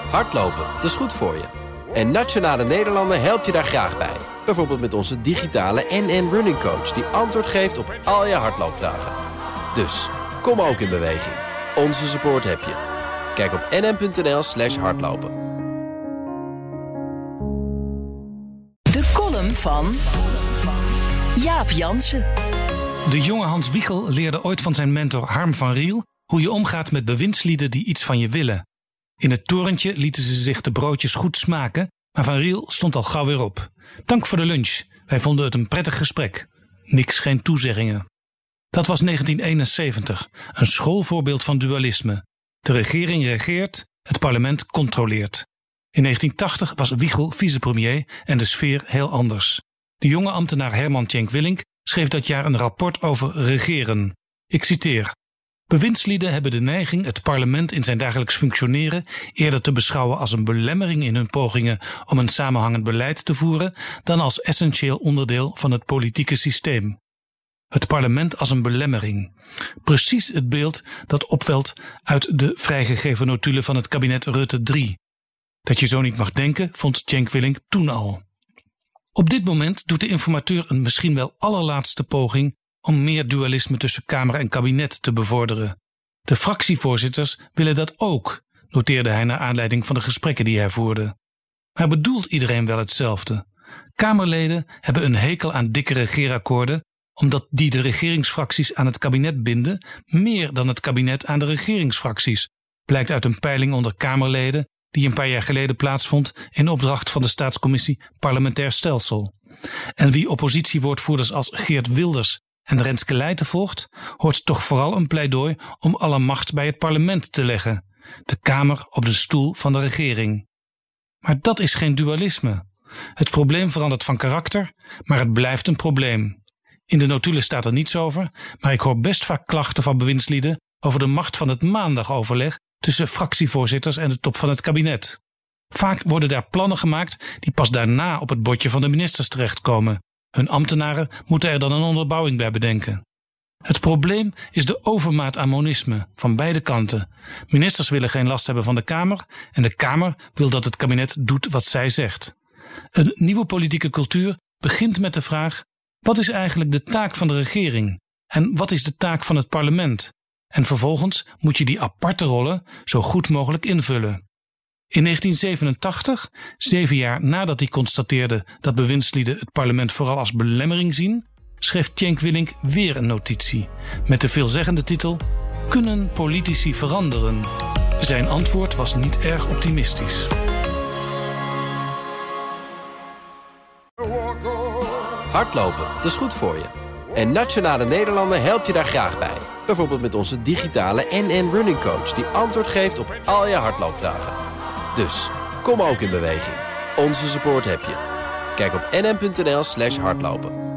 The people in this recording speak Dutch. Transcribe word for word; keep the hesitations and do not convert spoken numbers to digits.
Hardlopen, dat is goed voor je. En Nationale Nederlanden helpt je daar graag bij. Bijvoorbeeld met onze digitale N N Running Coach... die antwoord geeft op al je hardloopvragen. Dus, kom ook in beweging. Onze support heb je. Kijk op nn.nl slash hardlopen. De column van Jaap Jansen. De jonge Hans Wiegel leerde ooit van zijn mentor Harm van Riel... hoe je omgaat met bewindslieden die iets van je willen. In het torentje lieten ze zich de broodjes goed smaken... maar Van Riel stond al gauw weer op. Dank voor de lunch. Wij vonden het een prettig gesprek. Niks, geen toezeggingen. Dat was negentien eenenzeventig, een schoolvoorbeeld van dualisme. De regering regeert, het parlement controleert. In negentien tachtig was Wiegel vicepremier en de sfeer heel anders. De jonge ambtenaar Herman Tjenk Willink schreef dat jaar een rapport over regeren. Ik citeer: bewindslieden hebben de neiging het parlement in zijn dagelijks functioneren eerder te beschouwen als een belemmering in hun pogingen om een samenhangend beleid te voeren dan als essentieel onderdeel van het politieke systeem. Het parlement als een belemmering. Precies het beeld dat opvelt uit de vrijgegeven notulen van het kabinet Rutte drie. Dat je zo niet mag denken, vond Tjenk Willink toen al. Op dit moment doet de informateur een misschien wel allerlaatste poging om meer dualisme tussen Kamer en kabinet te bevorderen. De fractievoorzitters willen dat ook, noteerde hij naar aanleiding van de gesprekken die hij voerde. Maar bedoelt iedereen wel hetzelfde? Kamerleden hebben een hekel aan dikke regeerakkoorden, omdat die de regeringsfracties aan het kabinet binden, meer dan het kabinet aan de regeringsfracties, blijkt uit een peiling onder Kamerleden die een paar jaar geleden plaatsvond in opdracht van de Staatscommissie Parlementair Stelsel. En wie oppositiewoordvoerders als Geert Wilders en Renske Leijten volgt, hoort toch vooral een pleidooi om alle macht bij het parlement te leggen, de Kamer op de stoel van de regering. Maar dat is geen dualisme. Het probleem verandert van karakter, maar het blijft een probleem. In de notulen staat er niets over, maar ik hoor best vaak klachten van bewindslieden over de macht van het maandagoverleg tussen fractievoorzitters en de top van het kabinet. Vaak worden daar plannen gemaakt die pas daarna op het bordje van de ministers terechtkomen. Hun ambtenaren moeten er dan een onderbouwing bij bedenken. Het probleem is de overmaat aan monisme van beide kanten. Ministers willen geen last hebben van de Kamer en de Kamer wil dat het kabinet doet wat zij zegt. Een nieuwe politieke cultuur begint met de vraag: wat is eigenlijk de taak van de regering en wat is de taak van het parlement? En vervolgens moet je die aparte rollen zo goed mogelijk invullen. In negentien zevenentachtig, zeven jaar nadat hij constateerde dat bewindslieden het parlement vooral als belemmering zien, schreef Tjenk Willink weer een notitie met de veelzeggende titel: kunnen politici veranderen? Zijn antwoord was niet erg optimistisch. Hardlopen, dat is goed voor je. En Nationale Nederlanden helpt je daar graag bij. Bijvoorbeeld met onze digitale N N Running Coach... die antwoord geeft op al je hardloopvragen. Dus, kom ook in beweging. Onze support heb je. Kijk op nn.nl slash hardlopen.